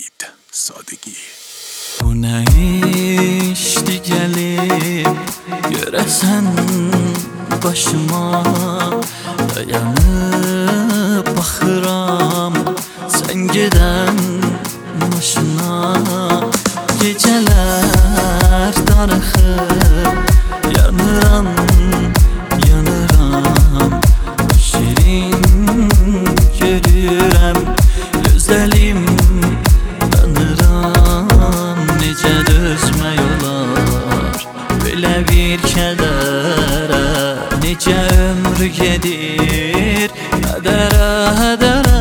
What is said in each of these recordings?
Vahid Sadegi. Bu nə işdi gəlib görəsən başıma, dayanıb baxıram sən gedən başına. Gecələr darıxır, yanıram, yanıram, şirin görürəm gözəlim, tanıram necə dözmək olar belə bir kədərə, necə ömür gedir hədərə, hədərə.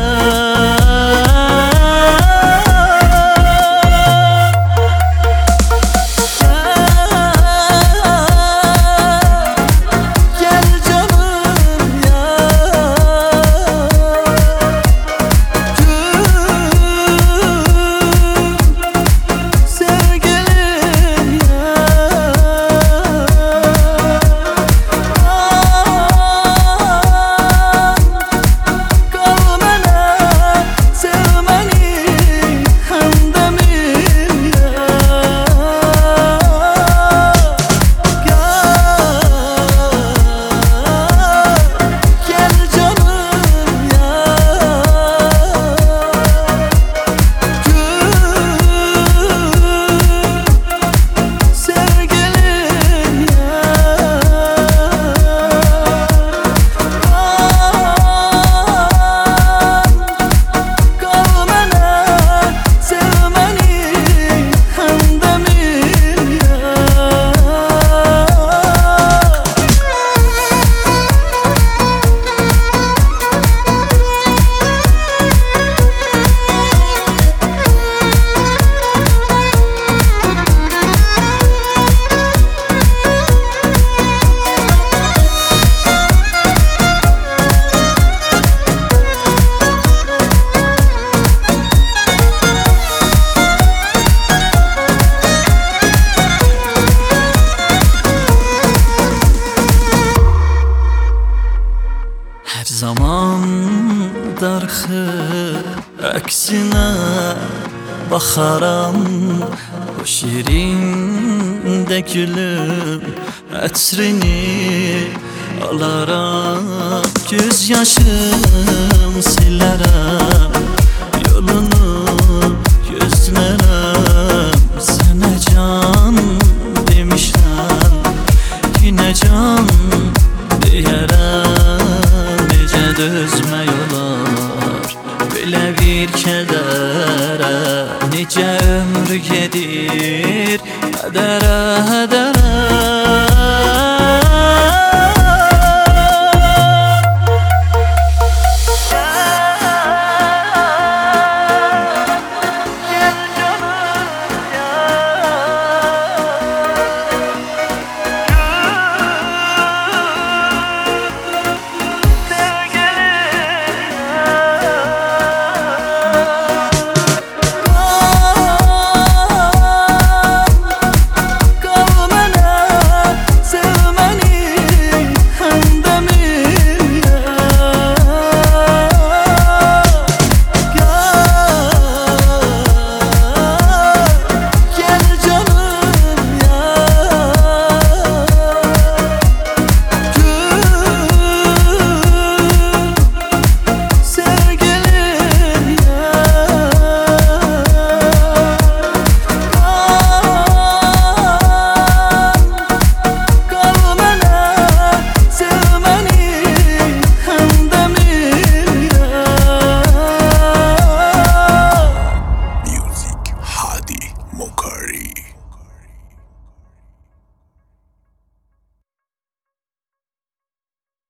Her zaman darxır, əksinə baxaram, o şirin də gülüm ətrini alaram. Göz yaşım silərəm, yolunu gözlərəm, sənə can demişəm, yine can deyərəm. Dözmək olar belə bir kədərə, necə ömür gedir hədərə, hədərə.